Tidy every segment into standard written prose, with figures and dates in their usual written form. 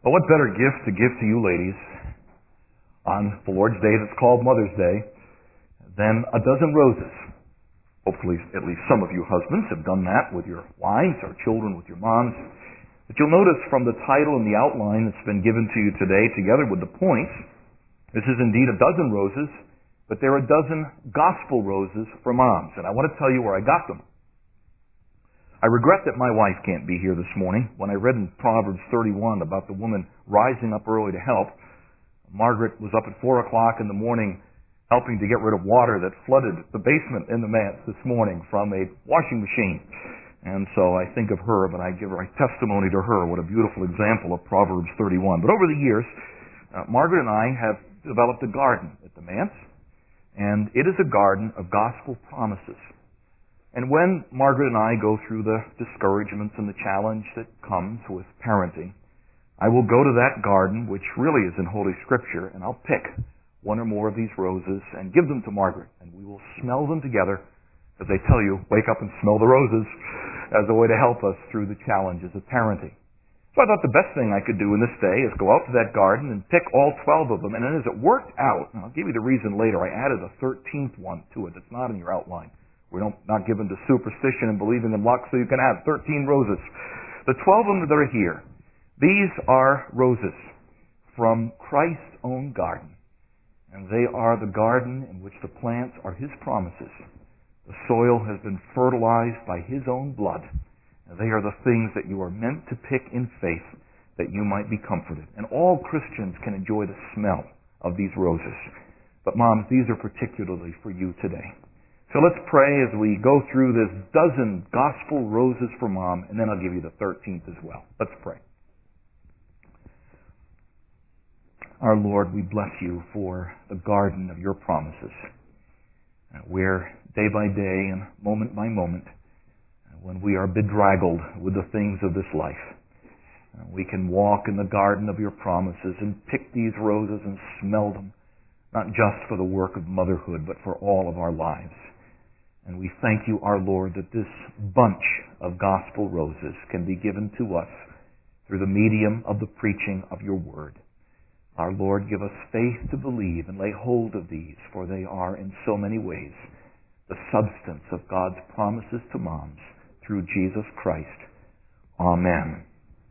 Well, what better gift to give to you ladies on the Lord's Day that's called Mother's Day than a dozen roses? Hopefully, at least some of you husbands have done that with your wives or children with your moms. But you'll notice from the title and the outline that's been given to you today, together with the points, this is indeed a dozen roses, but there are a dozen gospel roses for moms. And I want to tell you where I got them. I regret that my wife can't be here this morning. When I read in Proverbs 31 about the woman rising up early to help, Margaret was up at 4 o'clock in the morning helping to get rid of water that flooded the basement in the manse this morning from a washing machine. And so I think of her, but I give her testimony to her. What a beautiful example of Proverbs 31. But over the years, Margaret and I have developed a garden at the manse, and it is a garden of gospel promises. And when Margaret and I go through the discouragements and the challenge that comes with parenting, I will go to that garden, which really is in Holy Scripture, and I'll pick one or more of these roses and give them to Margaret. And we will smell them together, as they tell you, wake up and smell the roses, as a way to help us through the challenges of parenting. So I thought the best thing I could do in this day is go out to that garden and pick all 12 of them. And then as it worked out, and I'll give you the reason later, I added a 13th one to it that's not in your outline. We're not given to superstition and believing in luck, so you can have 13 roses. The 12 of them that are here, these are roses from Christ's own garden. And they are the garden in which the plants are His promises. The soil has been fertilized by His own blood. And they are the things that you are meant to pick in faith that you might be comforted. And all Christians can enjoy the smell of these roses. But moms, these are particularly for you today. So let's pray as we go through this dozen gospel roses for mom, and then I'll give you the 13th as well. Let's pray. Our Lord, we bless you for the garden of your promises, where day by day and moment by moment, when we are bedraggled with the things of this life, we can walk in the garden of your promises and pick these roses and smell them, not just for the work of motherhood, but for all of our lives. And we thank you, our Lord, that this bunch of gospel roses can be given to us through the medium of the preaching of your word. Our Lord, give us faith to believe and lay hold of these, for they are in so many ways the substance of God's promises to moms through Jesus Christ. Amen.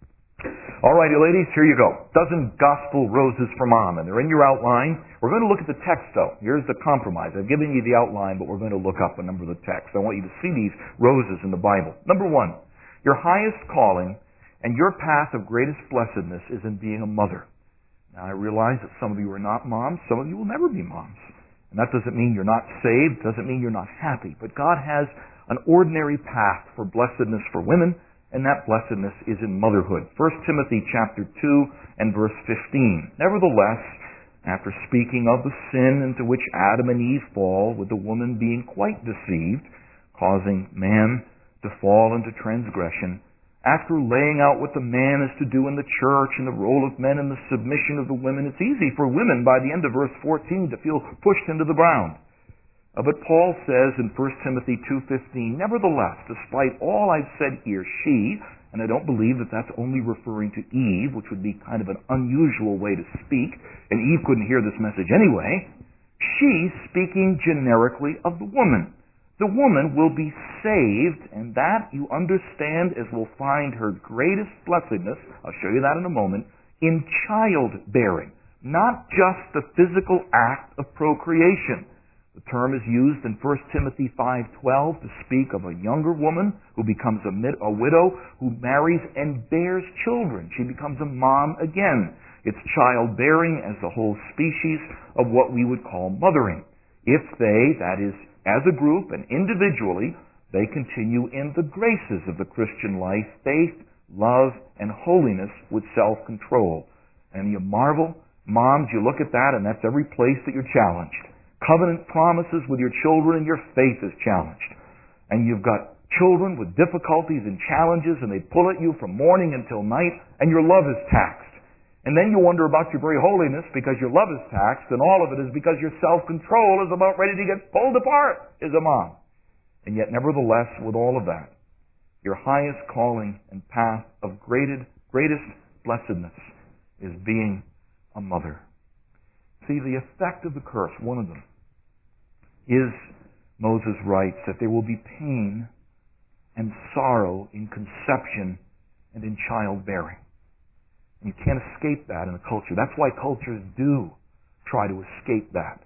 All righty, ladies, here you go. Dozen gospel roses for mom, and they're in your outline. We're going to look at the text, though. Here's the compromise. I've given you the outline, but we're going to look up a number of the texts. I want you to see these roses in the Bible. Number one, your highest calling and your path of greatest blessedness is in being a mother. Now, I realize that some of you are not moms. Some of you will never be moms. And that doesn't mean you're not saved. Doesn't mean you're not happy. But God has an ordinary path for blessedness for women, and that blessedness is in motherhood. 1 Timothy chapter 2 and verse 15. Nevertheless, after speaking of the sin into which Adam and Eve fall, with the woman being quite deceived, causing man to fall into transgression, after laying out what the man is to do in the church and the role of men and the submission of the women, it's easy for women by the end of verse 14 to feel pushed into the ground. But Paul says in 1 Timothy 2:15, nevertheless, despite all I've said here, she, and I don't believe that that's only referring to Eve, which would be kind of an unusual way to speak, and Eve couldn't hear this message anyway, she's speaking generically of the woman. The woman will be saved, and that you understand as will find her greatest blessedness, I'll show you that in a moment, in childbearing, not just the physical act of procreation. The term is used in 1 Timothy 5:12 to speak of a younger woman who becomes a widow who marries and bears children. She becomes a mom again. It's childbearing as the whole species of what we would call mothering. If they, that is, as a group and individually, they continue in the graces of the Christian life, faith, love, and holiness with self-control. And you marvel, moms, you look at that and that's every place that you're challenged. Covenant promises with your children and your faith is challenged. And you've got children with difficulties and challenges and they pull at you from morning until night and your love is taxed. And then you wonder about your very holiness because your love is taxed, and all of it is because your self-control is about ready to get pulled apart as a mom. And yet, nevertheless, with all of that, your highest calling and path of greatest blessedness is being a mother. See, the effect of the curse, one of them, is, Moses writes, that there will be pain and sorrow in conception and in childbearing. And you can't escape that in a culture. That's why cultures do try to escape that.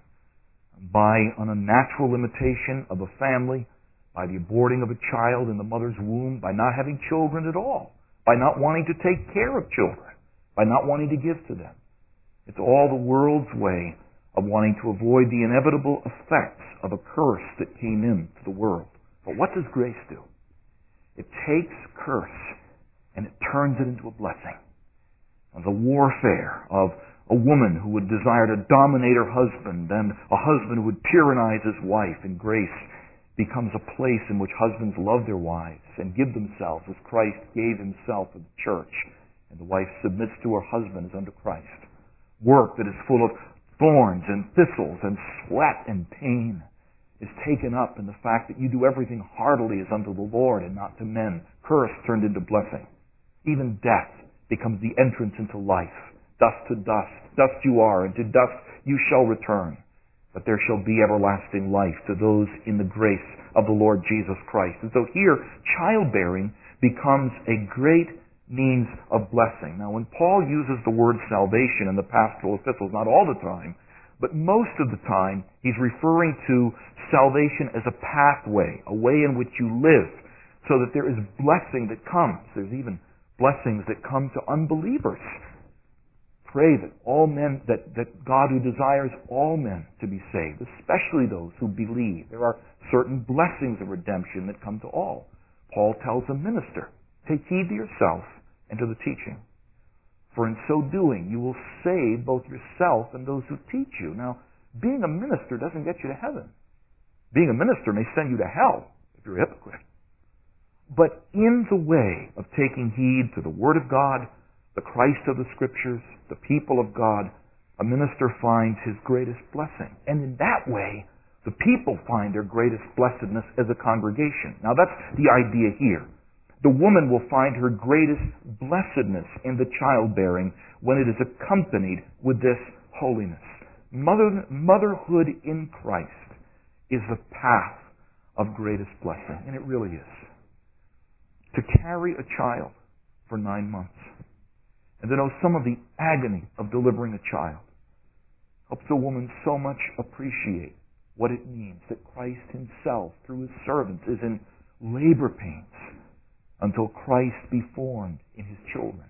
By an unnatural limitation of a family, by the aborting of a child in the mother's womb, by not having children at all, by not wanting to take care of children, by not wanting to give to them. It's all the world's way of wanting to avoid the inevitable effects of a curse that came into the world. But what does grace do? It takes curse and it turns it into a blessing. The warfare of a woman who would desire to dominate her husband and a husband who would tyrannize his wife, and grace becomes a place in which husbands love their wives and give themselves as Christ gave himself for the church, and the wife submits to her husband as unto Christ. Work that is full of thorns and thistles and sweat and pain is taken up in the fact that you do everything heartily as unto the Lord and not to men. Curse turned into blessing. Even death becomes the entrance into life. Dust to dust. Dust you are, and to dust you shall return. But there shall be everlasting life to those in the grace of the Lord Jesus Christ. And so here, childbearing becomes a great means of blessing. Now, when Paul uses the word salvation in the pastoral epistles, not all the time, but most of the time, he's referring to salvation as a pathway, a way in which you live, so that there is blessing that comes. There's even blessings that come to unbelievers. Pray that all men, that God who desires all men to be saved, especially those who believe. There are certain blessings of redemption that come to all. Paul tells a minister, take heed to yourself and to the teaching. For in so doing, you will save both yourself and those who teach you. Now, being a minister doesn't get you to heaven. Being a minister may send you to hell if you're a hypocrite. But in the way of taking heed to the Word of God, the Christ of the Scriptures, the people of God, a minister finds his greatest blessing. And in that way, the people find their greatest blessedness as a congregation. Now that's the idea here. The woman will find her greatest blessedness in the childbearing when it is accompanied with this holiness. Motherhood in Christ is the path of greatest blessing, and it really is. To carry a child for 9 months and to know some of the agony of delivering a child helps a woman so much appreciate what it means that Christ himself, through his servants, is in labor pains until Christ be formed in his children.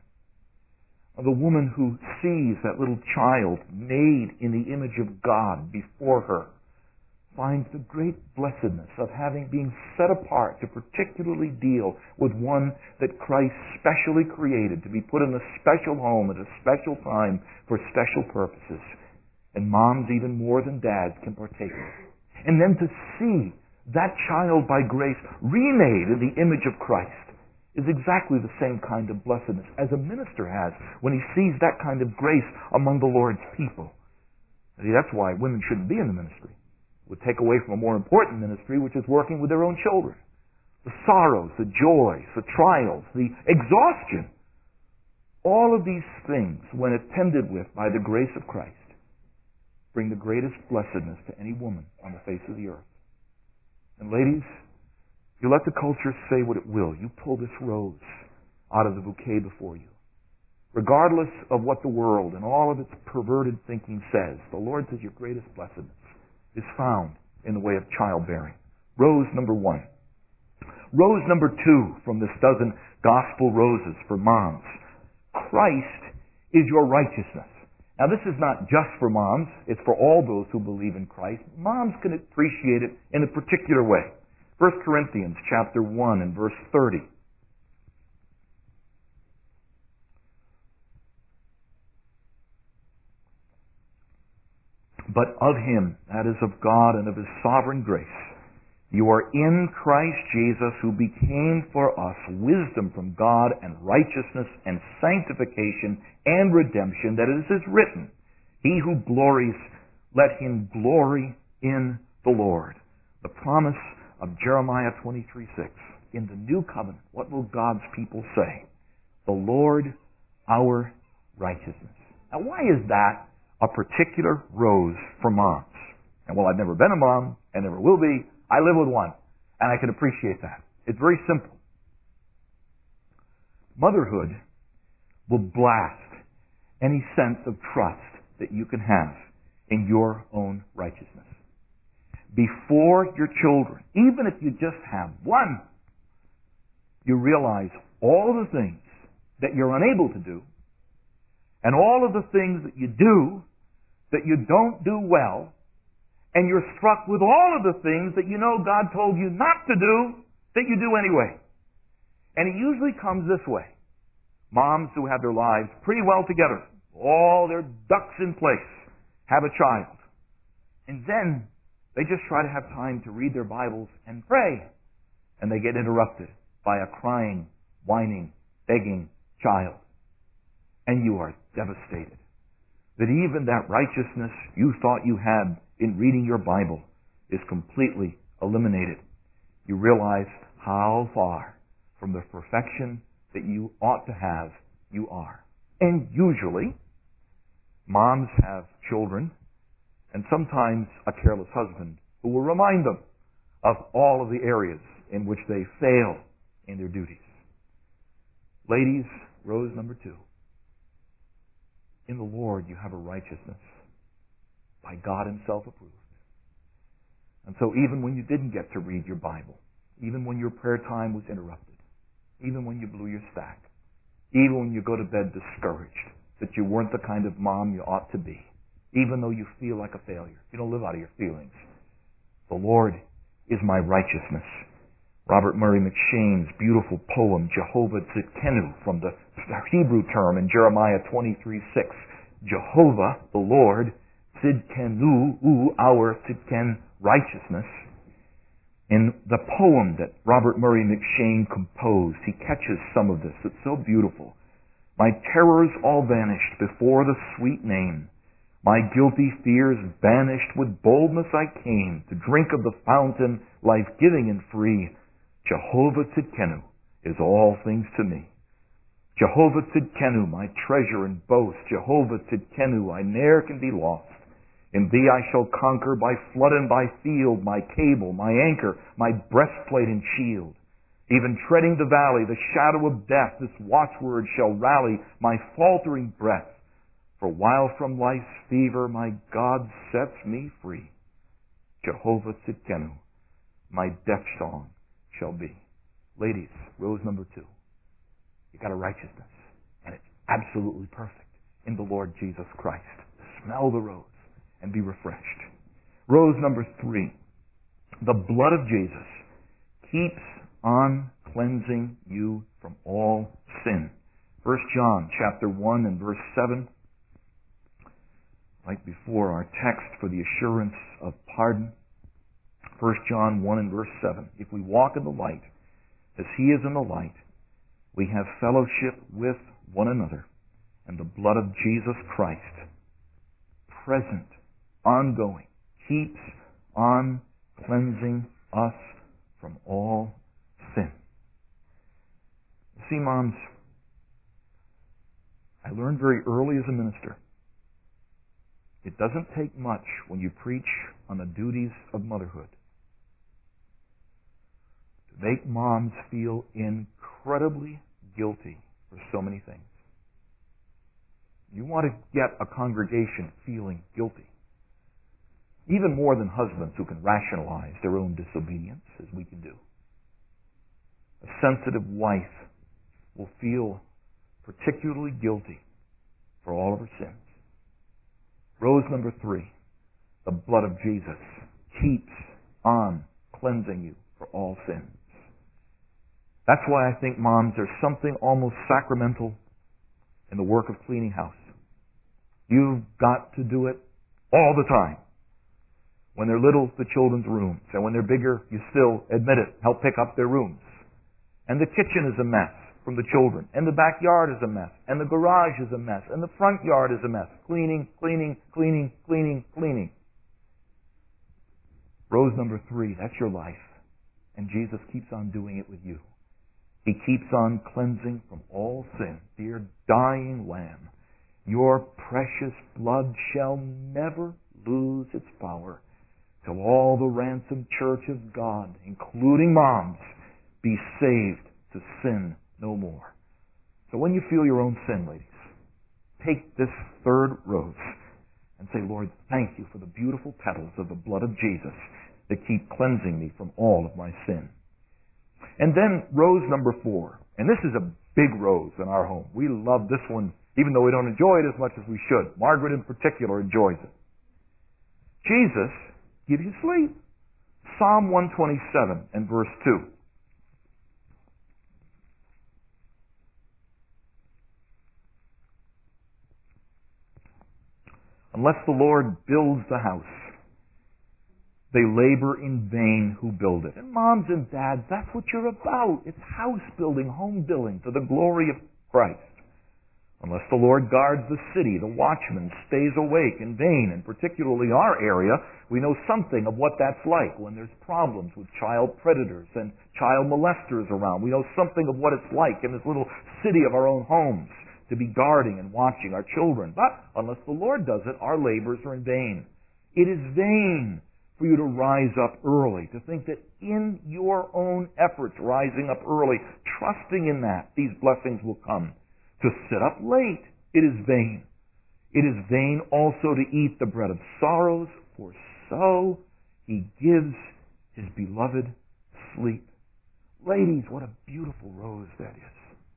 The woman who sees that little child made in the image of God before her finds the great blessedness of being set apart to particularly deal with one that Christ specially created to be put in a special home at a special time for special purposes. And moms, even more than dads, can partake of it. And then to see that child by grace remade in the image of Christ is exactly the same kind of blessedness as a minister has when he sees that kind of grace among the Lord's people. See, that's why women shouldn't be in the ministry. It would take away from a more important ministry, which is working with their own children. The sorrows, the joys, the trials, the exhaustion, all of these things, when attended with by the grace of Christ, bring the greatest blessedness to any woman on the face of the earth. And ladies, you let the culture say what it will. You pull this rose out of the bouquet before you. Regardless of what the world and all of its perverted thinking says, the Lord says your greatest blessedness is found in the way of childbearing. Rose number 1. Rose number 2 from this dozen gospel roses for moms. Christ is your righteousness. Now this is not just for moms, it's for all those who believe in Christ. Moms can appreciate it in a particular way. 1 Corinthians chapter 1 and verse 30. But of him, that is of God and of his sovereign grace, you are in Christ Jesus, who became for us wisdom from God and righteousness and sanctification and redemption, that it is written, he who glories, let him glory in the Lord. The promise of Jeremiah 23:6. In the new covenant, what will God's people say? The Lord our righteousness. Now, why is that a particular rose for moms? And well, I've never been a mom and never will be. I live with one, and I can appreciate that. It's very simple. Motherhood will blast any sense of trust that you can have in your own righteousness. Before your children, even if you just have one, you realize all of the things that you're unable to do, and all of the things that you do that you don't do well, and you're struck with all of the things that you know God told you not to do that you do anyway. And it usually comes this way. Moms who have their lives pretty well together, all their ducks in place, have a child. And then they just try to have time to read their Bibles and pray. And they get interrupted by a crying, whining, begging child. And you are devastated that even that righteousness you thought you had in reading your Bible is completely eliminated. You realize how far from the perfection that you ought to have you are. And usually, moms have children, and sometimes a careless husband who will remind them of all of the areas in which they fail in their duties. Ladies, rose number 2. In the Lord you have a righteousness by God Himself approved. And so even when you didn't get to read your Bible, even when your prayer time was interrupted, even when you blew your stack, even when you go to bed discouraged that you weren't the kind of mom you ought to be, even though you feel like a failure, you don't live out of your feelings. The Lord is my righteousness. Robert Murray McShane's beautiful poem, Jehovah Tzidkenu, from the Hebrew term in Jeremiah 23:6. Jehovah, the Lord, Tzidkenu, our Tzidken, righteousness. In the poem that Robert Murray McShane composed, he catches some of this. It's so beautiful. My terrors all vanished before the sweet name. My guilty fears banished, with boldness I came to drink of the fountain, life-giving and free. Jehovah Tzidkenu is all things to me. Jehovah Tzidkenu, my treasure and boast. Jehovah Tzidkenu, I ne'er can be lost. In Thee I shall conquer by flood and by field, my cable, my anchor, my breastplate and shield. Even treading the valley, the shadow of death, this watchword shall rally my faltering breath. For while from life's fever my God sets me free, Jehovah Tzidkenu, my death song shall be. Ladies, rose number 2. You got a righteousness, and it's absolutely perfect in the Lord Jesus Christ. Smell the rose and be refreshed. Rose number 3. The blood of Jesus keeps on cleansing you from all sin. 1 John chapter 1 and verse 7. Right before our text for the assurance of pardon. 1 John 1 and verse 7. If we walk in the light, as He is in the light, we have fellowship with one another, and the blood of Jesus Christ, present, ongoing, keeps on cleansing us from all sin. You see, moms, I learned very early as a minister, it doesn't take much when you preach on the duties of motherhood to make moms feel incredibly guilty for so many things. You want to get a congregation feeling guilty, even more than husbands who can rationalize their own disobedience, as we can do. A sensitive wife will feel particularly guilty for all of her sins. Rose number 3, the blood of Jesus keeps on cleansing you for all sins. That's why I think, moms, there's something almost sacramental in the work of cleaning house. You've got to do it all the time. When they're little, the children's rooms. And when they're bigger, you still, admit it, help pick up their rooms. And the kitchen is a mess from the children. And the backyard is a mess. And the garage is a mess. And the front yard is a mess. Cleaning, cleaning, cleaning, cleaning, cleaning. Rose number 3, that's your life. And Jesus keeps on doing it with you. He keeps on cleansing from all sin. Dear dying Lamb, Your precious blood shall never lose its power till all the ransomed church of God, including moms, be saved to sin no more. So when you feel your own sin, ladies, take this third rose and say, Lord, thank you for the beautiful petals of the blood of Jesus that keep cleansing me from all of my sin. And then rose number 4. And this is a big rose in our home. We love this one, even though we don't enjoy it as much as we should. Margaret in particular enjoys it. Jesus gives you sleep. Psalm 127 and verse 2. Unless the Lord builds the house, they labor in vain who build it. And moms and dads, that's what you're about. It's house building, home building to the glory of Christ. Unless the Lord guards the city, the watchman stays awake in vain. And particularly our area, we know something of what that's like when there's problems with child predators and child molesters around. We know something of what it's like in this little city of our own homes to be guarding and watching our children. But unless the Lord does it, our labors are in vain. It is vain for you to rise up early, to think that in your own efforts, rising up early, trusting in that, these blessings will come. To sit up late, it is vain. It is vain also to eat the bread of sorrows, for so he gives his beloved sleep. Ladies, what a beautiful rose that is.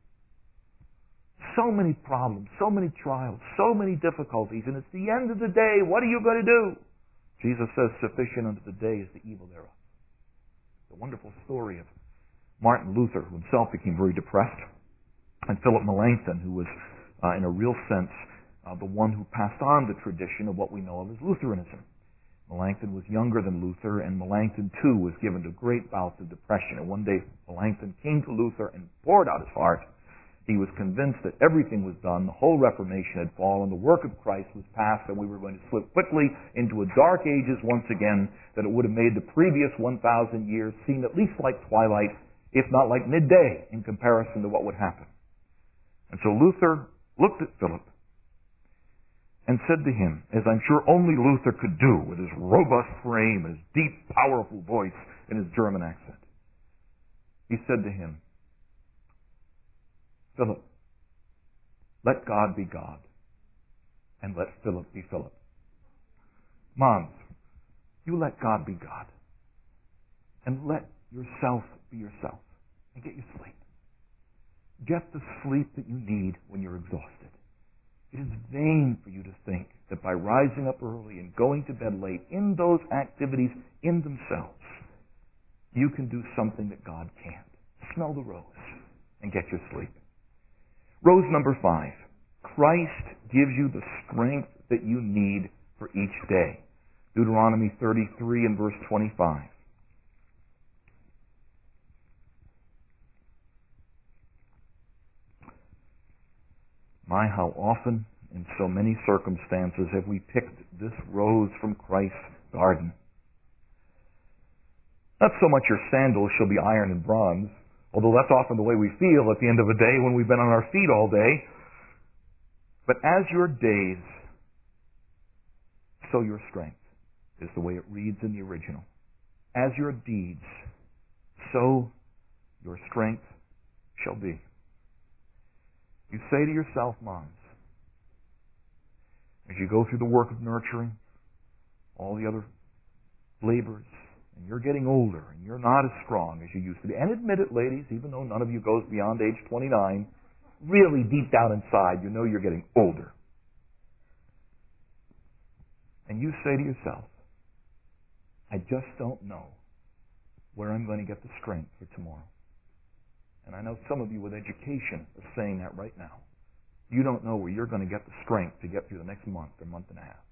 So many problems, so many trials, so many difficulties, and it's the end of the day. What are you going to do? Jesus says, sufficient unto the day is the evil thereof. The wonderful story of Martin Luther, who himself became very depressed, and Philip Melanchthon, who was, in a real sense, the one who passed on the tradition of what we know of as Lutheranism. Melanchthon was younger than Luther, and Melanchthon, too, was given to great bouts of depression. And one day, Melanchthon came to Luther and poured out his heart. He was convinced that everything was done, the whole Reformation had fallen, the work of Christ was past, and we were going to slip quickly into a dark ages once again, that it would have made the previous 1,000 years seem at least like twilight, if not like midday, in comparison to what would happen. And so Luther looked at Philip and said to him, as I'm sure only Luther could do with his robust frame, his deep, powerful voice, and his German accent. He said to him, Philip, let God be God, and let Philip be Philip. Moms, you let God be God, and let yourself be yourself, and get your sleep. Get the sleep that you need when you're exhausted. It is vain for you to think that by rising up early and going to bed late in those activities in themselves, you can do something that God can't. Smell the rose and get your sleep. Rose number 5. Christ gives you the strength that you need for each day. Deuteronomy 33 and verse 25. My, how often in so many circumstances have we picked this rose from Christ's garden. Not so much your sandals shall be iron and bronze, although that's often the way we feel at the end of a day when we've been on our feet all day. But as your days, so your strength, is the way it reads in the original. As your deeds, so your strength shall be. You say to yourself, moms, as you go through the work of nurturing, all the other labors, and you're getting older, and you're not as strong as you used to be. And admit it, ladies, even though none of you goes beyond age 29, really deep down inside, you know you're getting older. And you say to yourself, I just don't know where I'm going to get the strength for tomorrow. And I know some of you with education are saying that right now. You don't know where you're going to get the strength to get through the next month or month and a half.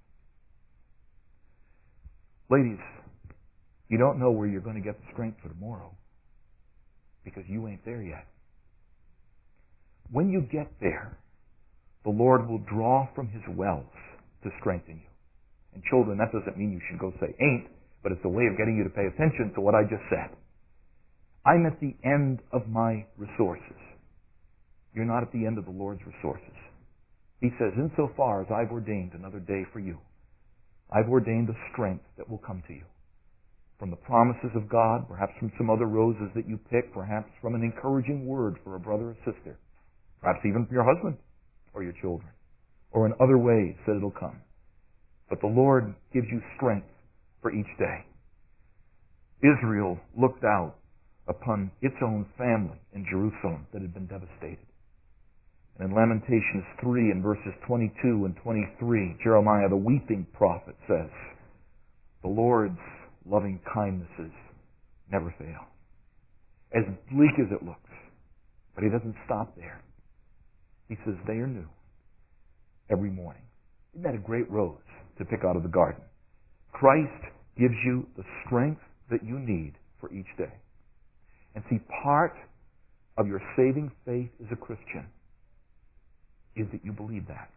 Ladies, you don't know where you're going to get the strength for tomorrow because you ain't there yet. When you get there, the Lord will draw from His wells to strengthen you. And children, that doesn't mean you should go say ain't, but it's a way of getting you to pay attention to what I just said. I'm at the end of my resources. You're not at the end of the Lord's resources. He says, insofar as I've ordained another day for you, I've ordained a strength that will come to you. From the promises of God, perhaps from some other roses that you pick, perhaps from an encouraging word for a brother or sister, perhaps even from your husband or your children, or in other ways that it'll come. But the Lord gives you strength for each day. Israel looked out upon its own family in Jerusalem that had been devastated. And in Lamentations 3 and verses 22 and 23, Jeremiah, the weeping prophet, says, the Lord's loving kindnesses never fail. As bleak as it looks. But He doesn't stop there. He says they are new every morning. Isn't that a great rose to pick out of the garden? Christ gives you the strength that you need for each day. And see, part of your saving faith as a Christian is that you believe that.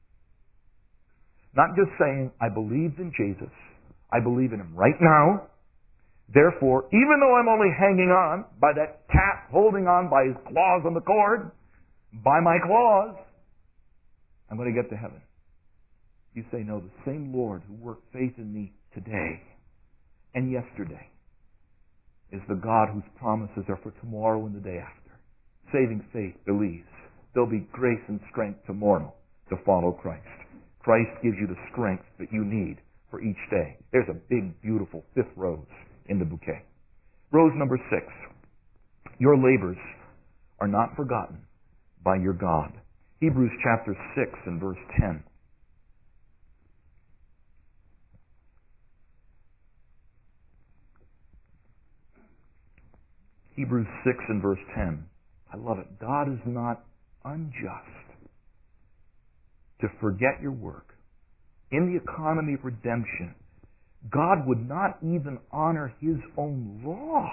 Not just saying, I believed in Jesus, I believe in Him right now, therefore, even though I'm only hanging on by that cat holding on by his claws on the cord, by my claws, I'm going to get to heaven. You say, no, the same Lord who worked faith in me today and yesterday is the God whose promises are for tomorrow and the day after. Saving faith believes there'll be grace and strength tomorrow to follow Christ. Christ gives you the strength that you need for each day. There's a big, beautiful fifth rose in the bouquet. Rose number 6. Your labors are not forgotten by your God. Hebrews chapter 6 and verse 10. Hebrews 6 and verse 10. I love it. God is not unjust to forget your work. In the economy of redemption, God would not even honor His own law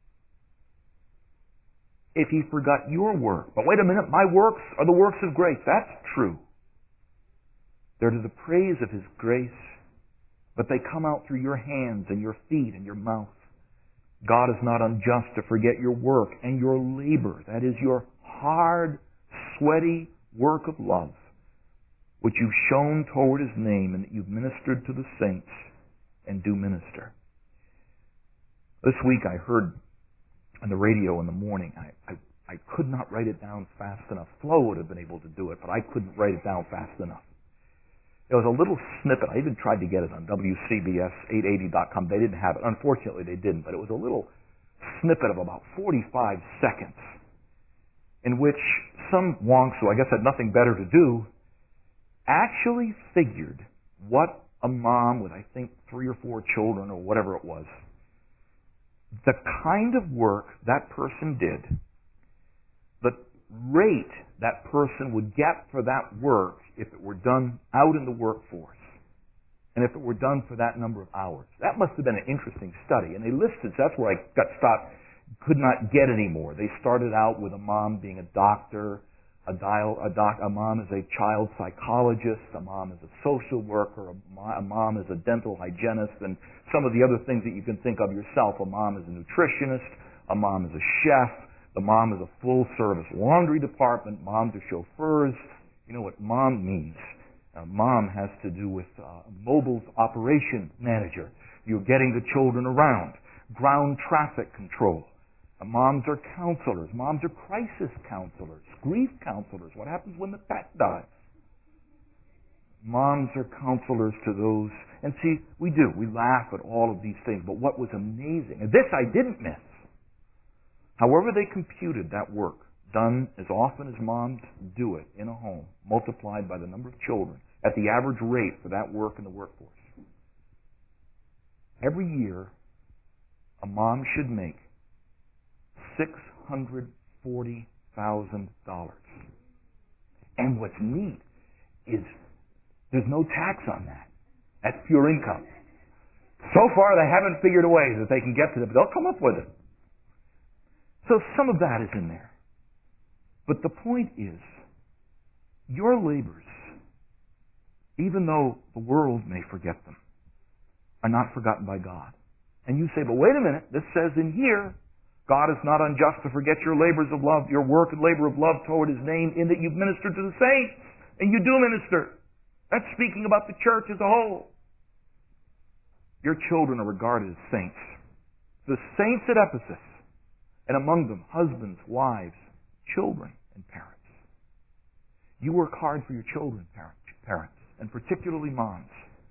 if He forgot your work. But wait a minute, my works are the works of grace. That's true. They're to the praise of His grace, but they come out through your hands and your feet and your mouth. God is not unjust to forget your work and your labor. That is your hard, sweaty work of love, which you've shown toward His name and that you've ministered to the saints and do minister. This week I heard on the radio in the morning, I could not write it down fast enough. Flo would have been able to do it, but I couldn't write it down fast enough. There was a little snippet. I even tried to get it on WCBS880.com. They didn't have it. Unfortunately, they didn't. But it was a little snippet of about 45 seconds in which some wonks, who I guess had nothing better to do, actually figured what a mom with, I think, 3 or 4 children or whatever it was, the kind of work that person did, the rate that person would get for that work if it were done out in the workforce, and if it were done for that number of hours. That must have been an interesting study. And they listed, that's where I got stopped, could not get any more. They started out with a mom being a doctor, a mom as a child psychologist, a mom as a social worker, a mom as a dental hygienist, and some of the other things that you can think of yourself. A mom as a nutritionist, a mom as a chef, the mom is a full-service laundry department. Moms are chauffeurs. You know what mom means. Mom has to do with mobile operation manager. You're getting the children around. Ground traffic control. Moms are counselors. Moms are crisis counselors. Grief counselors. What happens when the pet dies? Moms are counselors to those. And see, we do. We laugh at all of these things. But what was amazing, and this I didn't miss, however they computed that work, done as often as moms do it in a home, multiplied by the number of children, at the average rate for that work in the workforce. Every year, a mom should make $640,000. And what's neat is there's no tax on that. That's pure income. So far, they haven't figured a way that they can get to it, but they'll come up with it. So some of that is in there. But the point is, your labors, even though the world may forget them, are not forgotten by God. And you say, but wait a minute, this says in here, God is not unjust to forget your labors of love, your work and labor of love toward His name, in that you've ministered to the saints. And you do minister. That's speaking about the church as a whole. Your children are regarded as saints. The saints at Ephesus, and among them husbands, wives, children, and parents. You work hard for your children, parents, and particularly moms.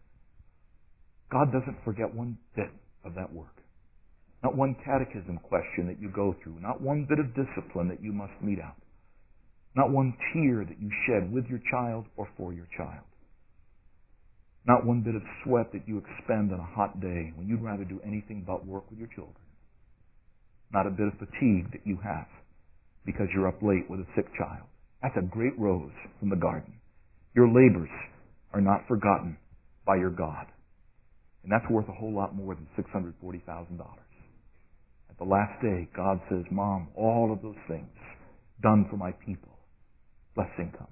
God doesn't forget one bit of that work. Not one catechism question that you go through. Not one bit of discipline that you must mete out. Not one tear that you shed with your child or for your child. Not one bit of sweat that you expend on a hot day when you'd rather do anything but work with your children. Not a bit of fatigue that you have because you're up late with a sick child. That's a great rose from the garden. Your labors are not forgotten by your God. And that's worth a whole lot more than $640,000. At the last day, God says, Mom, all of those things done for my people. Blessing comes.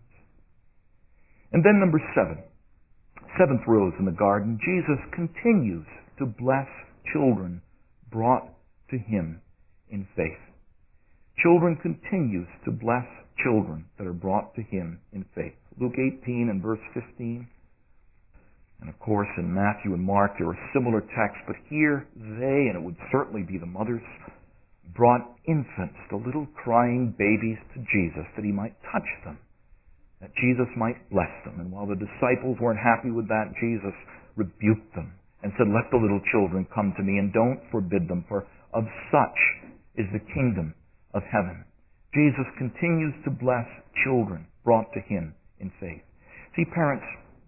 And then number 7. Seventh rose in the garden. Jesus continues to bless children brought to Him in faith. Children continues to bless children that are brought to Him in faith. Luke 18 and verse 15. And of course in Matthew and Mark there are similar texts, but here they, and it would certainly be the mothers, brought infants, the little crying babies, to Jesus that He might touch them, that Jesus might bless them. And while the disciples weren't happy with that, Jesus rebuked them and said, let the little children come to me and don't forbid them, for of such is the kingdom of heaven. Jesus continues to bless children brought to Him in faith. See, parents,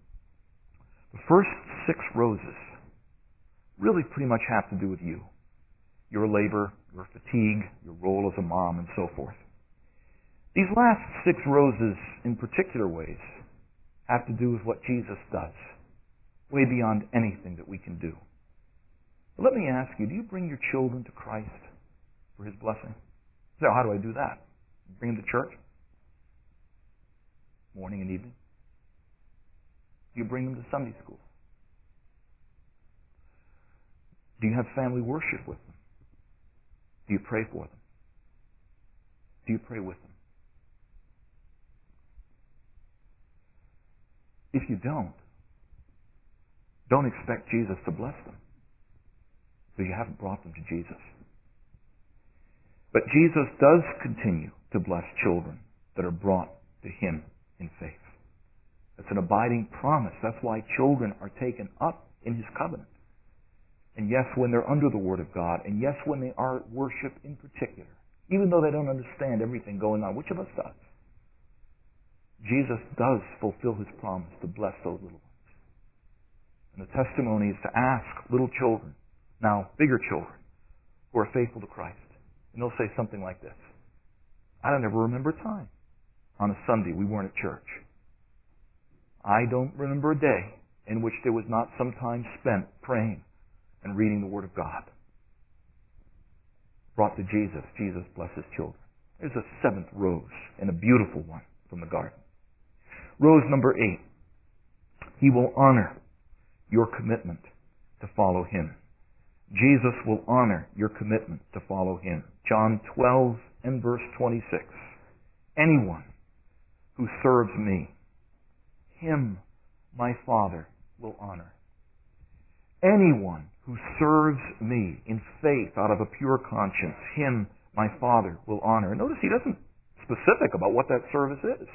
the first 6 roses really pretty much have to do with you. Your labor, your fatigue, your role as a mom, and so forth. These last 6 roses, in particular ways, have to do with what Jesus does, way beyond anything that we can do. But let me ask you, do you bring your children to Christ for His blessing? So how do I do that? Bring them to church? Morning and evening? Do you bring them to Sunday school? Do you have family worship with them? Do you pray for them? Do you pray with them? If you don't expect Jesus to bless them, because you haven't brought them to Jesus. But Jesus does continue to bless children that are brought to Him in faith. It's an abiding promise. That's why children are taken up in His covenant. And yes, when they're under the Word of God, and yes, when they are at worship in particular, even though they don't understand everything going on, which of us does? Jesus does fulfill His promise to bless those little ones. And the testimony is to ask little children, now bigger children, who are faithful to Christ. And they'll say something like this: I don't ever remember a time on a Sunday we weren't at church. I don't remember a day in which there was not some time spent praying and reading the Word of God. Brought to Jesus, Jesus blesses children. There's a 7th rose, and a beautiful one from the garden. Rose number 8. He will honor your commitment to follow Him. Jesus will honor your commitment to follow Him. John 12 and verse 26. Anyone who serves me, him my Father will honor. Anyone who serves me in faith out of a pure conscience, him my Father will honor. And notice He doesn't specific about what that service is.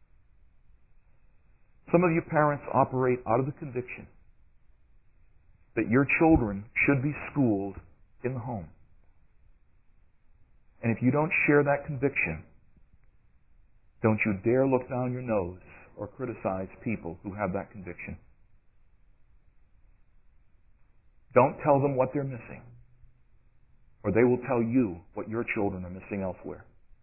Some of you parents operate out of the conviction that your children should be schooled in the home. And if you don't share that conviction, don't you dare look down your nose or criticize people who have that conviction. Don't tell them what they're missing, or they will tell you what your children are missing elsewhere.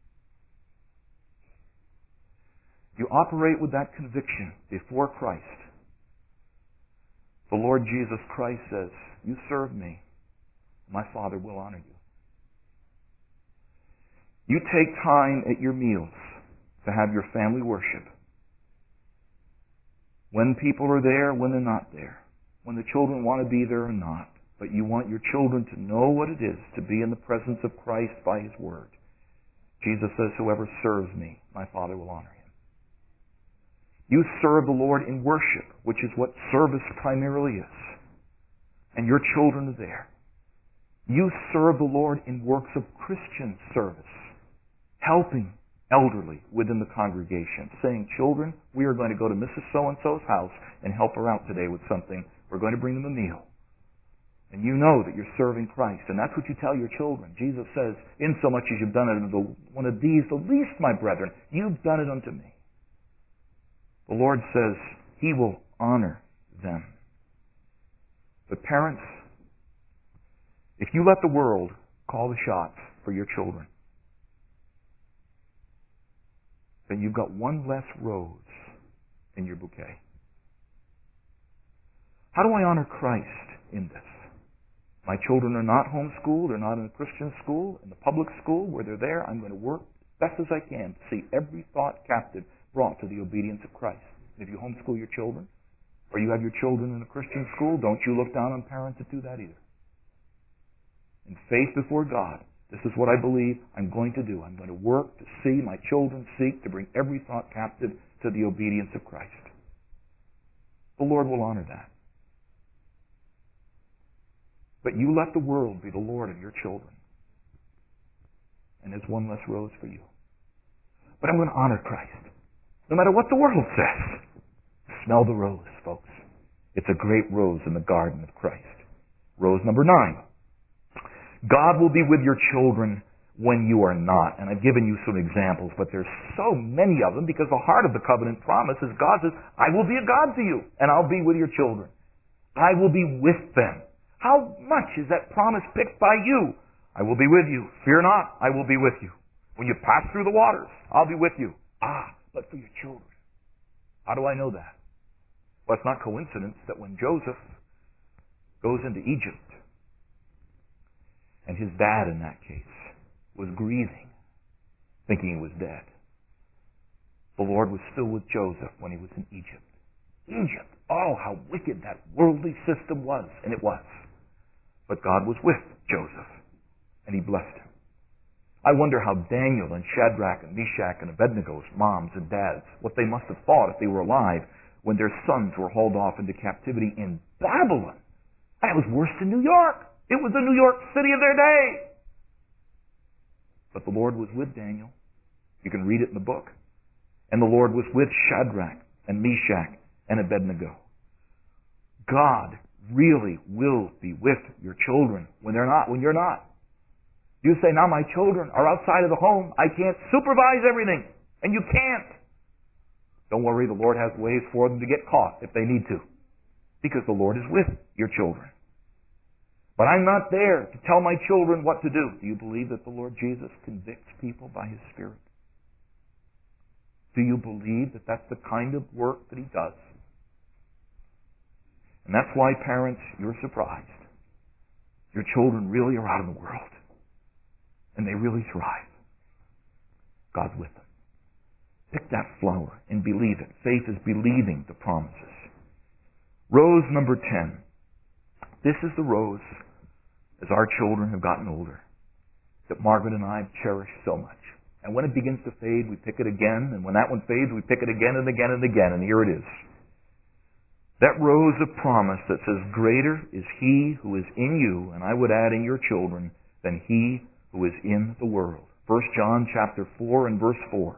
You operate with that conviction before Christ. The Lord Jesus Christ says, you serve me, my Father will honor you. You take time at your meals to have your family worship. When people are there, when they're not there. When the children want to be there or not. But you want your children to know what it is to be in the presence of Christ by His Word. Jesus says, whoever serves me, my Father will honor him. You serve the Lord in worship, which is what service primarily is. And your children are there. You serve the Lord in works of Christian service, helping elderly within the congregation, saying, children, we are going to go to Mrs. So-and-so's house and help her out today with something. We're going to bring them a meal. And you know that you're serving Christ. And that's what you tell your children. Jesus says, in so much as you've done it unto one of these, the least, my brethren, you've done it unto me. The Lord says He will honor them. But parents, if you let the world call the shots for your children, then you've got one less rose in your bouquet. How do I honor Christ in this? My children are not homeschooled, they're not in a Christian school, in the public school where they're there. I'm going to work as best as I can to see every thought captive brought to the obedience of Christ. And if you homeschool your children, or you have your children in a Christian school, don't you look down on parents that do that either. In faith before God, this is what I believe I'm going to do. I'm going to work to see my children seek to bring every thought captive to the obedience of Christ. The Lord will honor that. But you let the world be the Lord of your children. And there's one less rose for you. But I'm going to honor Christ. No matter what the world says. Smell the rose, folks. It's a great rose in the garden of Christ. Rose number 9. God will be with your children when you are not. And I've given you some examples, but there's so many of them because the heart of the covenant promise is God says, I will be a God to you, and I'll be with your children. I will be with them. How much is that promise picked by you? I will be with you. Fear not, I will be with you. When you pass through the waters, I'll be with you. But for your children. How do I know that? Well, it's not coincidence that when Joseph goes into Egypt, and his dad in that case was grieving, thinking he was dead, the Lord was still with Joseph when he was in Egypt. Egypt! Oh, how wicked that worldly system was. And it was. But God was with Joseph, and He blessed him. I wonder how Daniel and Shadrach and Meshach and Abednego's moms and dads, what they must have thought if they were alive when their sons were hauled off into captivity in Babylon. That was worse than New York. It was the New York City of their day. But the Lord was with Daniel. You can read it in the book. And the Lord was with Shadrach and Meshach and Abednego. God really will be with your children when they're not, when you're not. You say, now my children are outside of the home. I can't supervise everything. And you can't. Don't worry, the Lord has ways for them to get caught if they need to. Because the Lord is with your children. But I'm not there to tell my children what to do. Do you believe that the Lord Jesus convicts people by His Spirit? Do you believe that that's the kind of work that He does? And that's why, parents, you're surprised. Your children really are out in the world. And they really thrive. God's with them. Pick that flower and believe it. Faith is believing the promises. Rose number 10. This is the rose, as our children have gotten older, that Margaret and I cherish so much. And when it begins to fade, we pick it again. And when that one fades, we pick it again and again and again. And here it is. That rose of promise that says, greater is He who is in you, and I would add in your children, than he who is in the world. 1 John chapter 4 and verse 4.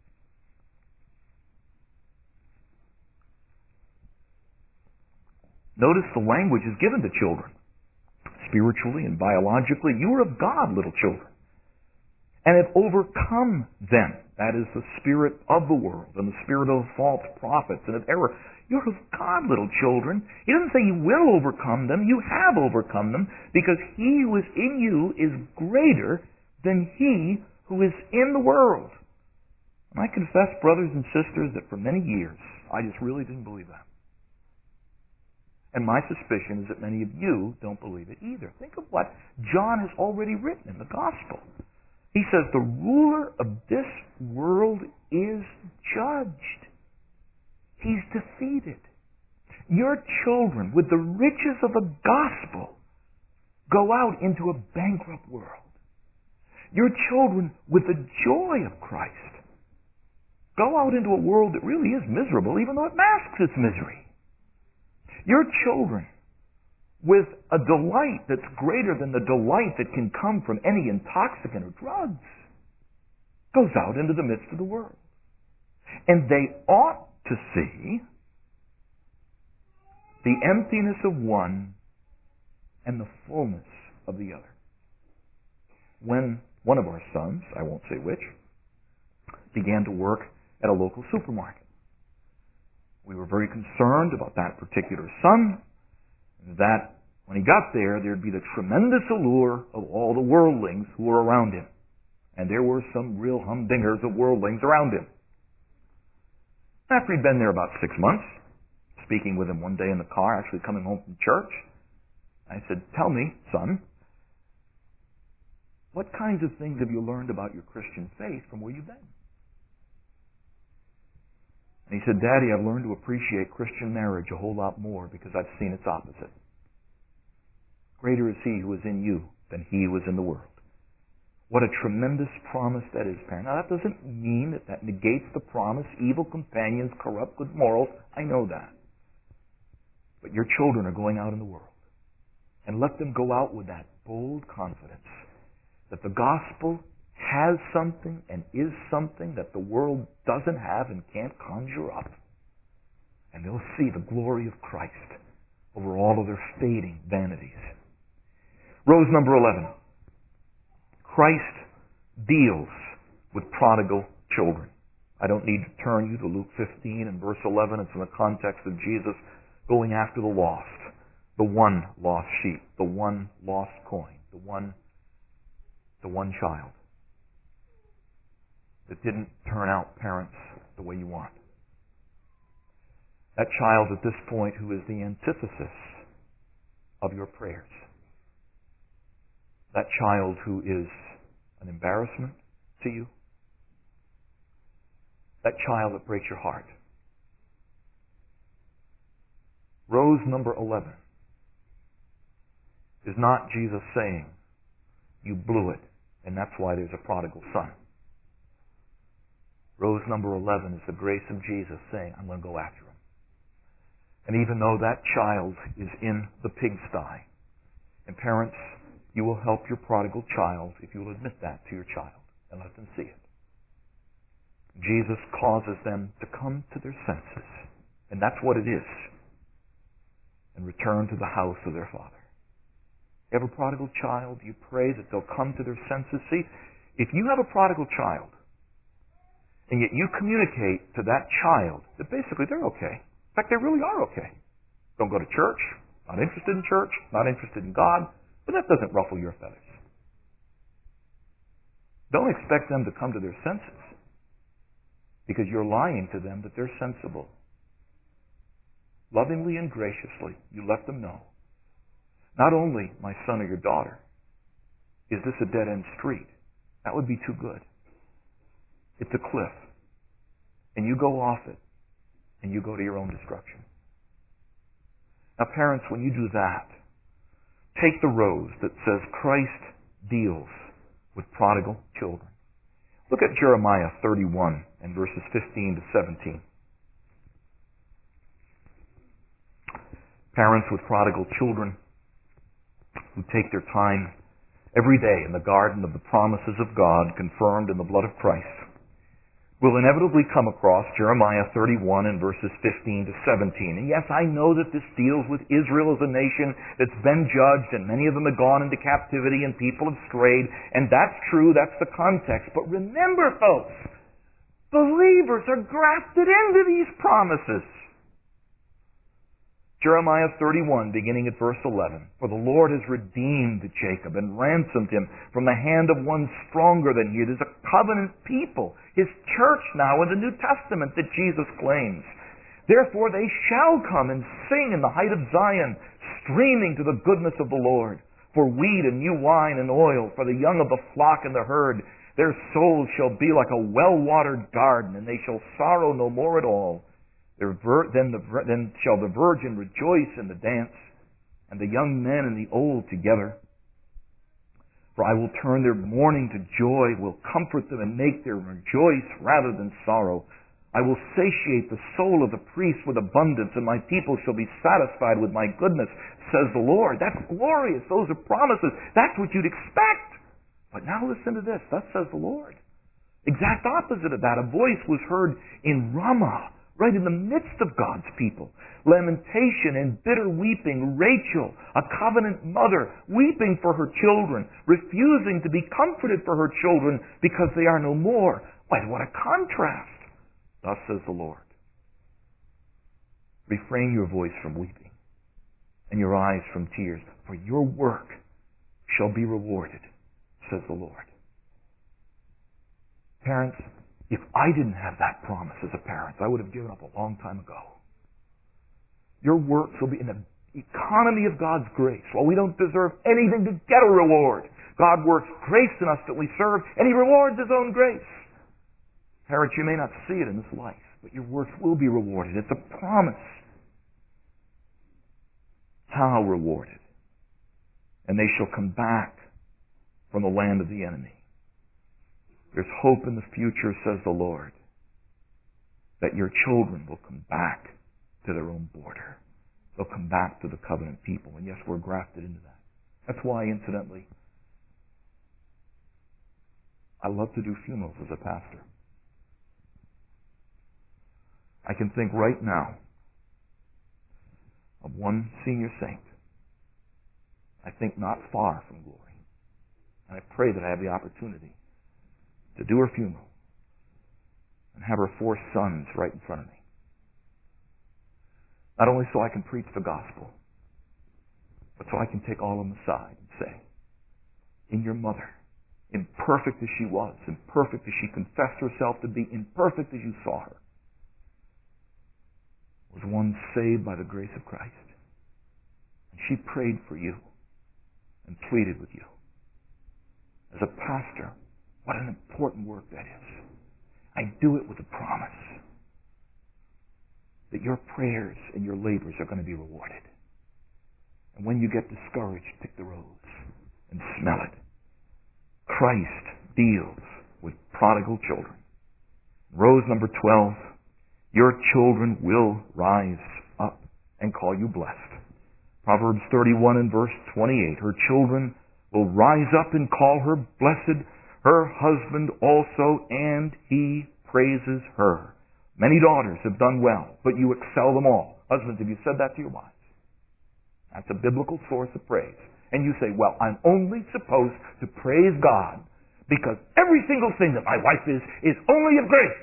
Notice the language is given to children. Spiritually and biologically, you are of God, little children, and have overcome them. That is the spirit of the world and the spirit of false prophets and of error. You're of God, little children. He doesn't say you will overcome them. You have overcome them because He who is in you is greater than he who is in the world. And I confess, brothers and sisters, that for many years I just really didn't believe that. And my suspicion is that many of you don't believe it either. Think of what John has already written in the Gospel. He says, the ruler of this world is judged. He's defeated. Your children, with the riches of the gospel, go out into a bankrupt world. Your children, with the joy of Christ, go out into a world that really is miserable, even though it masks its misery. Your children, with a delight that's greater than the delight that can come from any intoxicant or drugs, goes out into the midst of the world. And they ought to see the emptiness of one and the fullness of the other. When one of our sons, I won't say which, began to work at a local supermarket, we were very concerned about that particular son, that when he got there, there'd be the tremendous allure of all the worldlings who were around him. And there were some real humdingers of worldlings around him. After he'd been there about 6 months, speaking with him one day in the car, actually coming home from church, I said, "Tell me, son, what kinds of things have you learned about your Christian faith from where you've been?" And he said, "Daddy, I've learned to appreciate Christian marriage a whole lot more because I've seen its opposite. Greater is he who is in you than he who is in the world." What a tremendous promise that is, parent. Now, that doesn't mean that negates the promise, evil companions corrupt good morals. I know that. But your children are going out in the world. And let them go out with that bold confidence that the gospel has something and is something that the world doesn't have and can't conjure up. And they'll see the glory of Christ over all of their fading vanities. Rose number 11. Christ deals with prodigal children. I don't need to turn you to Luke 15 and verse 11. It's in the context of Jesus going after the lost, the one lost sheep, the one lost coin, the one child that didn't turn out, parents, the way you want. That child at this point who is the antithesis of your prayers. That child who is an embarrassment to you. That child that breaks your heart. Rose number 11 is not Jesus saying, "You blew it, and that's why there's a prodigal son." Rose number 11 is the grace of Jesus saying, "I'm going to go after him." And even though that child is in the pigsty, and parents, you will help your prodigal child if you will admit that to your child and let them see it. Jesus causes them to come to their senses, and that's what it is, and return to the house of their father. You have a prodigal child, you pray that they'll come to their senses. See, if you have a prodigal child, and yet you communicate to that child that basically they're okay. In fact, they really are okay. Don't go to church, not interested in church, not interested in God, but that doesn't ruffle your feathers. Don't expect them to come to their senses because you're lying to them that they're sensible. Lovingly and graciously, you let them know, not only, my son or your daughter, is this a dead-end street. That would be too good. It's a cliff. And you go off it, and you go to your own destruction. Now, parents, when you do that, take the rose that says Christ deals with prodigal children. Look at Jeremiah 31 and verses 15 to 17. Parents with prodigal children who take their time every day in the garden of the promises of God confirmed in the blood of Christ will inevitably come across Jeremiah 31 and verses 15 to 17. And yes, I know that this deals with Israel as a nation that's been judged, and many of them have gone into captivity and people have strayed, and that's true, that's the context. But remember, folks, believers are grafted into these promises. Jeremiah 31, beginning at verse 11. For the Lord has redeemed Jacob and ransomed him from the hand of one stronger than he. It is a covenant people, his church now in the New Testament that Jesus claims. Therefore they shall come and sing in the height of Zion, streaming to the goodness of the Lord. For wheat and new wine and oil, for the young of the flock and the herd. Their souls shall be like a well-watered garden, and they shall sorrow no more at all. Then shall the virgin rejoice in the dance, and the young men and the old together. For I will turn their mourning to joy, will comfort them and make them rejoice rather than sorrow. I will satiate the soul of the priest with abundance, and my people shall be satisfied with my goodness, says the Lord. That's glorious. Those are promises. That's what you'd expect. But now listen to this. Thus says the Lord. Exact opposite of that. A voice was heard in Ramah, right in the midst of God's people. Lamentation and bitter weeping. Rachel, a covenant mother, weeping for her children, refusing to be comforted for her children because they are no more. Why, what a contrast. Thus says the Lord. Refrain your voice from weeping and your eyes from tears, for your work shall be rewarded, says the Lord. Parents, if I didn't have that promise as a parent, I would have given up a long time ago. Your works will be in the economy of God's grace. While we don't deserve anything to get a reward, God works grace in us that we serve, and He rewards His own grace. Parents, you may not see it in this life, but your works will be rewarded. It's a promise. How rewarded? And they shall come back from the land of the enemy. There's hope in the future, says the Lord, that your children will come back to their own border. They'll come back to the covenant people. And yes, we're grafted into that. That's why, incidentally, I love to do funerals as a pastor. I can think right now of one senior saint, I think not far from glory. And I pray that I have the opportunity to do her funeral and have her 4 sons right in front of me. Not only so I can preach the gospel, but so I can take all of them aside and say, in your mother, imperfect as she was, imperfect as she confessed herself to be, imperfect as you saw her, was one saved by the grace of Christ. And she prayed for you and pleaded with you. As a pastor, what an important work that is. I do it with a promise that your prayers and your labors are going to be rewarded. And when you get discouraged, pick the rose and smell it. Christ deals with prodigal children. Rose number 12. Your children will rise up and call you blessed. Proverbs 31 and verse 28. Her children will rise up and call her blessed, her husband also, and he praises her. Many daughters have done well, but you excel them all. Husbands, have you said that to your wives? That's a biblical source of praise. And you say, well, I'm only supposed to praise God because every single thing that my wife is only of grace.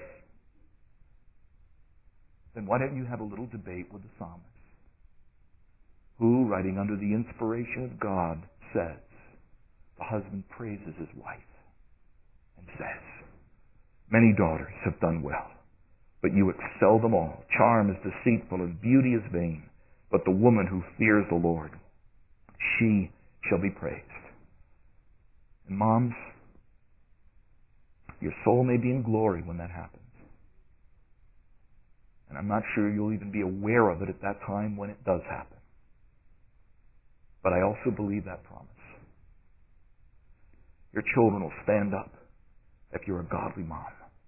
Then why don't you have a little debate with the psalmist, who, writing under the inspiration of God, says, the husband praises his wife and says, many daughters have done well, but you excel them all. Charm is deceitful and beauty is vain, but the woman who fears the Lord, she shall be praised. And moms, your soul may be in glory when that happens. And I'm not sure you'll even be aware of it at that time when it does happen. But I also believe that promise. Your children will stand up if you're a godly mom.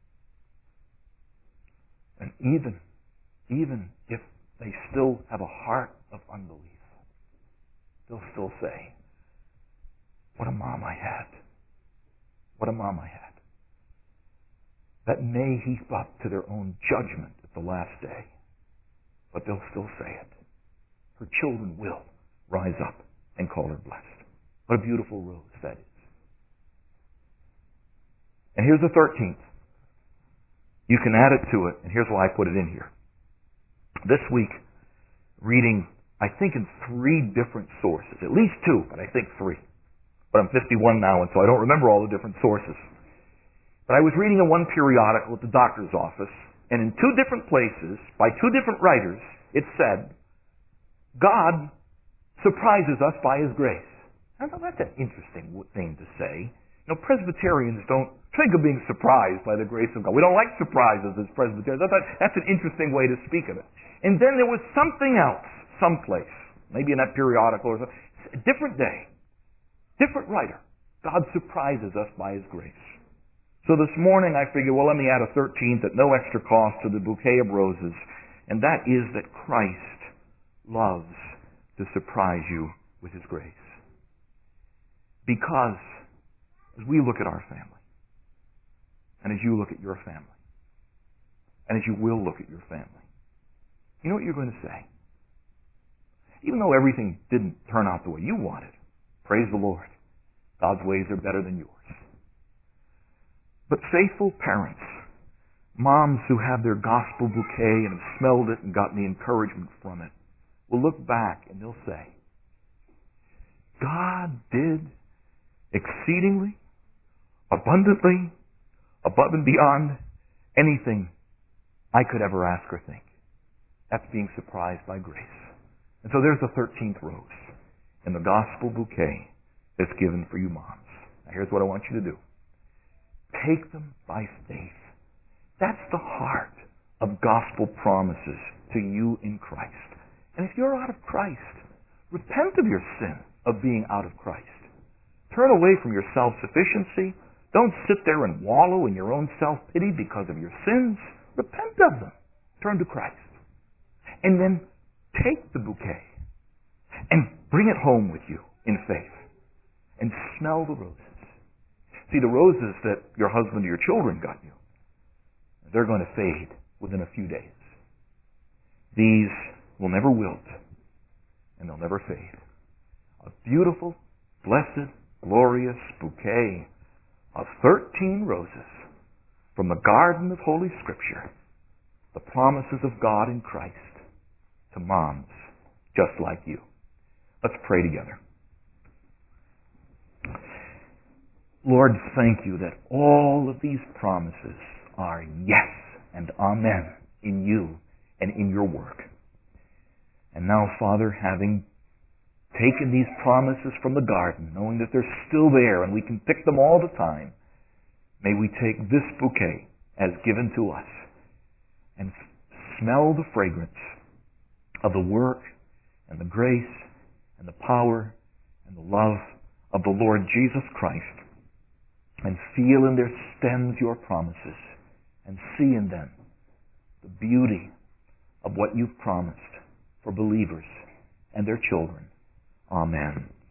And even if they still have a heart of unbelief, they'll still say, what a mom I had. What a mom I had. That may heap up to their own judgment at the last day, but they'll still say it. Her children will rise up and call her blessed. What a beautiful rose that is. And here's the 13th. You can add it to it, and here's why I put it in here. This week, reading, I think in 3 different sources, at least 2, but I think 3. But I'm 51 now, and so I don't remember all the different sources. But I was reading in one periodical at the doctor's office, and in 2 different places, by 2 different writers, it said, God surprises us by His grace. I thought that's an interesting thing to say. You know, Presbyterians don't think of being surprised by the grace of God. We don't like surprises as Presbyterians. I thought that's an interesting way to speak of it. And then there was something else, someplace, maybe in that periodical or something, a different day, different writer. God surprises us by His grace. So this morning I figured, well, let me add a 13th at no extra cost to the bouquet of roses. And that is that Christ loves to surprise you with His grace. Because as we look at our family, and as you look at your family, and as you will look at your family, you know what you're going to say? Even though everything didn't turn out the way you wanted, praise the Lord, God's ways are better than yours. But faithful parents, moms who have their gospel bouquet and have smelled it and gotten the encouragement from it, will look back and they'll say, God did exceedingly, abundantly, above and beyond anything I could ever ask or think. That's being surprised by grace. And so there's the 13th rose in the gospel bouquet that's given for you moms. Now here's what I want you to do. Take them by faith. That's the heart of gospel promises to you in Christ. And if you're out of Christ, repent of your sin of being out of Christ. Turn away from your self-sufficiency. Don't sit there and wallow in your own self-pity because of your sins. Repent of them. Turn to Christ. And then take the bouquet and bring it home with you in faith. And smell the roses. See, the roses that your husband or your children got you, they're going to fade within a few days. These will never wilt, and they'll never fade. A beautiful, blessed, glorious bouquet of 13 roses from the garden of Holy Scripture, the promises of God in Christ to moms just like you. Let's pray together. Lord, thank you that all of these promises are yes and amen in you and in your work. And now, Father, having taken these promises from the garden, knowing that they're still there and we can pick them all the time, may we take this bouquet as given to us and smell the fragrance of the work and the grace and the power and the love of the Lord Jesus Christ, and feel in their stems your promises, and see in them the beauty of what you've promised for believers and their children. Amen.